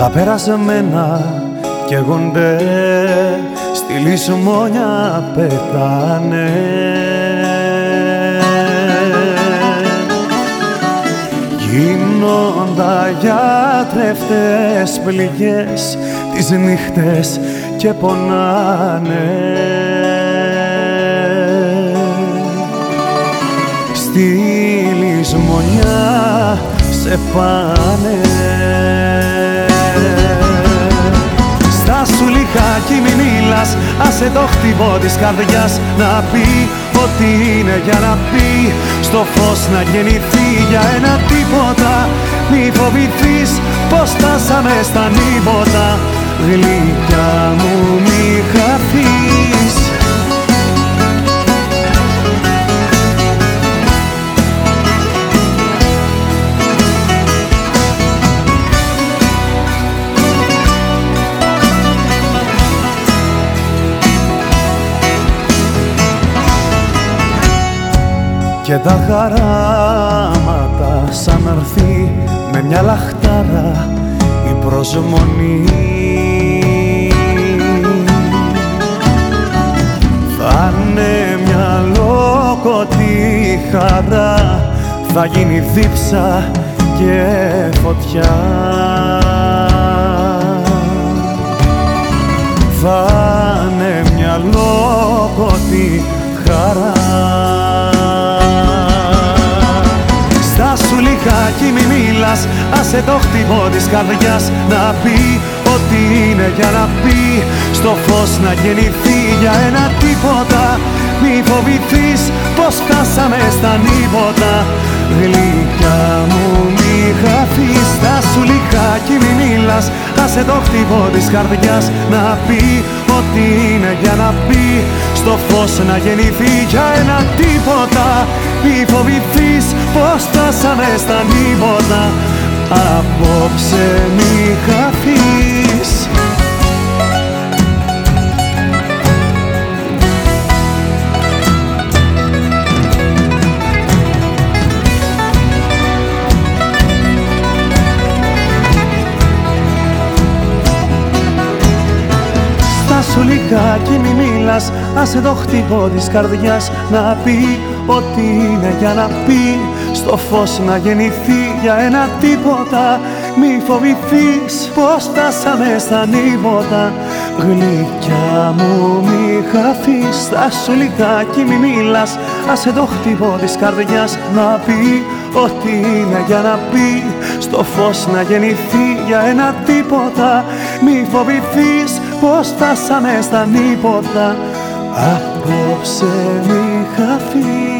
Τα περασμένα καίγονται, στη λησμόνια πετάνε. Γίνοντα γιατρευτές πληγές τις νύχτες και πονάνε. Στη λησμονιά σε πάνε. Στάσου λιχάκι μη μιλάς, άσε το χτυπώ της καρδιάς να πει ό,τι είναι για να πει, στο φως να γεννηθεί για ένα τίποτα. Μη φοβηθείς πως φτάσαμε στα νύποτα, γλυκιά μου μη χαθείς. Και τα χαράματα σαν έρθει με μια λαχτάρα η προσμονή, θα είναι μια λόκοτη χαρά, θα γίνει δίψα και φωτιά. Θα είναι μια λόκοτη χαρά. Στάσου λιχάκι μη μιλάς, άσε το χτυπώ της καρδιάς να πει ό,τι είναι για να πει, στο φως να γεννηθεί για ένα τίποτα. Μη φοβηθείς πως φτάσαμε στα νύποτα, γλυκιά μου μη χαθείς. Στάσου λιχάκι μη μιλάς, άσε το χτυπώ της καρδιάς να πει ό,τι είναι για να πει, στο φως να γεννηθεί για ένα τίποτα. Μη φοβηθείς πως φτάσαμε στα νύποτα, απόψε μη χαθείς. Στάσου λιχάκι μη μιλάς, άσε το χτυπώ της καρδιάς να πει ό,τι είναι για να πει, στο φως να γεννηθεί για ένα τίποτα. Μη φοβηθείς πως φτάσαμε στα νύποτα, γλυκιά μου μη χαθείς. Στάσου λιχάκι μη μιλάς, άσε το χτυπώ της καρδιάς να πει ό,τι είναι για να πει, στο φως να γεννηθεί για ένα τίποτα. Μη φοβηθείς πως φτάσαμε στα νύποτα, απόψε μη χαθείς.